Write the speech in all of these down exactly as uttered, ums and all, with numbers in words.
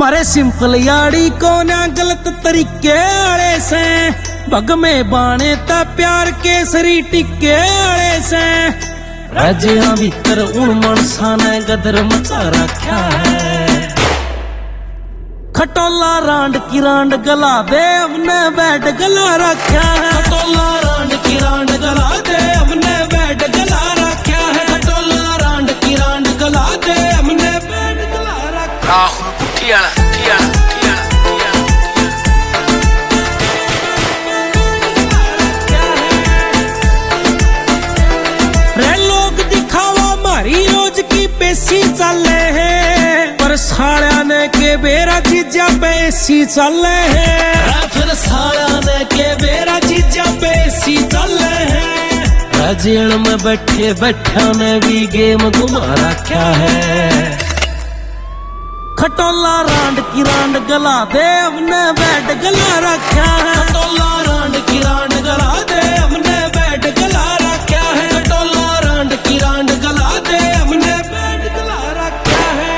मारे सिंपल याड़ी को ना गलत तरीके आले से भग में बाणे ता प्यार के सरी टिके आले से राजिया भीतर उन मनसा ने गदर मचा रखा है। खटोला रांड की रांड गला दे हमने बैठ गला रखा है। खटोला रांड की रांड गला दे हमने बैठ गला रखा है। खटोला रांड की रांड गला दे हमने बैठ गला रखा है। Tiana, Tiana, Tiana, रे लोग दिखावा मारी रोज की पेशी चले है पर साड़ा ने के बेरा जीजा पेशी चले है। फिर साड़ा ने के बेरा जीजा पेशी चले है। जेल में बैठे बैठा ने भी गेम घुमा रखा है। खटोला रांड की रांड गला दे हमने बैठ गला रखा है। खटोला रांड की रांड गला दे हमने बैठ गला रखा है। खटोला रांड की रांड गला दे हमने बैठ गला रखा है।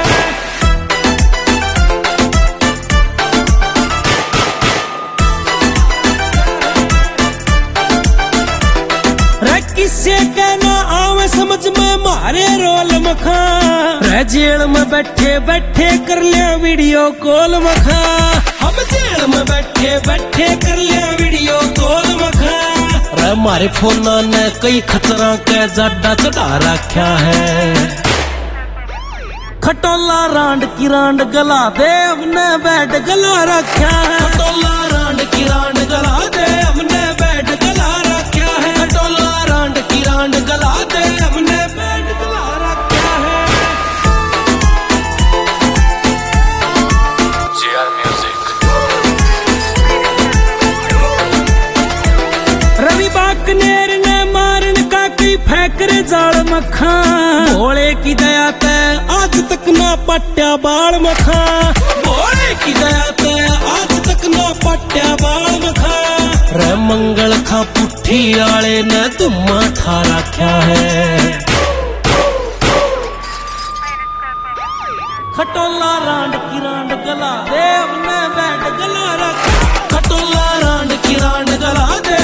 रे किसे कहना आवे समझ में मारे रोल मखा रे जेल में बैठे बैठे कर लिया वीडियो कॉल मखा। हम जेल में बैठे बैठे कर लिया वीडियो कॉल मखा रे मारे फोन ने कई खतरा के जड्डा चढ़ा रखा है। खटोला रांड की रांड गला दे हमने बैठ गला रखा है। खटोला रांड की रांड गला दे हमने बैठ गला रखा है। खटोला रांड की रांड गला दे हमने बैठ गला रखा है। J R Music। रवि बाकनेर ने मारन का कई फैकरे जाल मखा भोले की दया ते आज तक ना पट्या बाल मखा। भोले की दया ते आज तक ना पट्या बाल मखा रे मंगल खा पुट्ठी आले ने धुम्मा ठा रखा है। खटोला रांड की रांड गला दे हमने बैठ गला रखा। खटोला रांड की रांड गला दे